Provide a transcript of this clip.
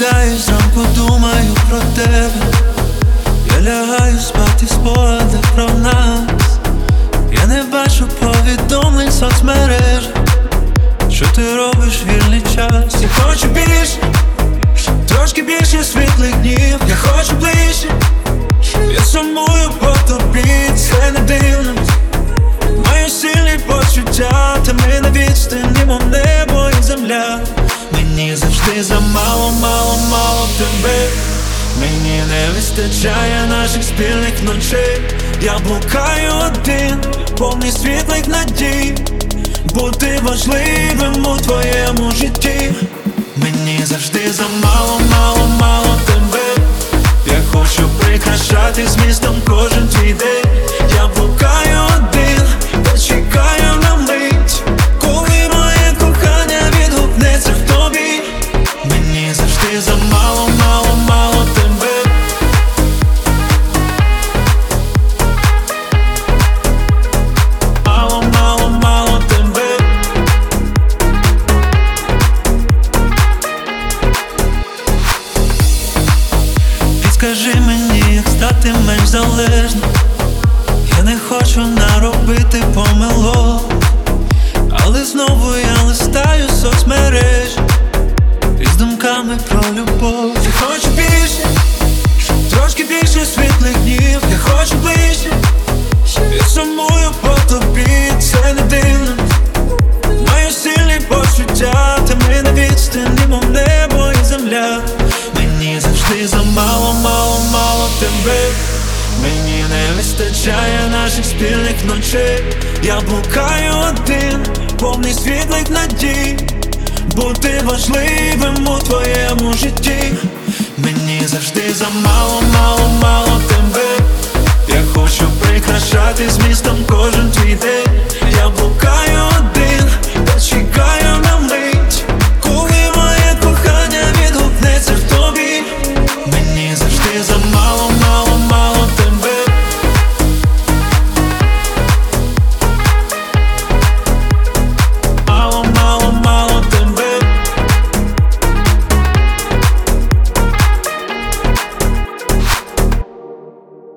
прокидаюсь зранку, думаю про тебе. Я лягаю спати в спогадах про нас. Я не бачу повідомлень в соцмережах. Що ти робиш в вільний час? Я хочу більше, трошки більше світлих днів. Я хочу ближче, я сумую по тобі, це не дивно. Маю сильні почуття, та ми на відстані, мов небо і земля. Мені завжди замало, мало, мало тебе. Мені не вистачає наших спільних ночей. Я блукаю один, повний світлих надій, бути важливим у твоєму житті. Мені завжди замало, мало, мало тебе. Я хочу прикрашати змістом кожен твій день. Я блукаю один, та чекаю на мить, коли моє кохання відгукнеться в тобі. Мені завжди замало, мало, мало тебе. Мало, мало, мало тебе. Підскажи мені, як стати менш залежним. Я не хочу наробити помилок, але знову я листаю соцмережі із думками про любов. Я хочу більше, трошки більше світлих днів. Я хочу ближче, я сумую по тобі, це не дивно. Маю сильні почуття, та ми на відстані, мов небо і земля. Мені завжди замало, мало, мало тебе. Мені не вистачає наших спільних ночей. Я блукаю один, повний світлих надій, бути важливим у твоєму житті. Мені завжди замало, мало, мало тебе. Я хочу прикрашати змістом кожен твій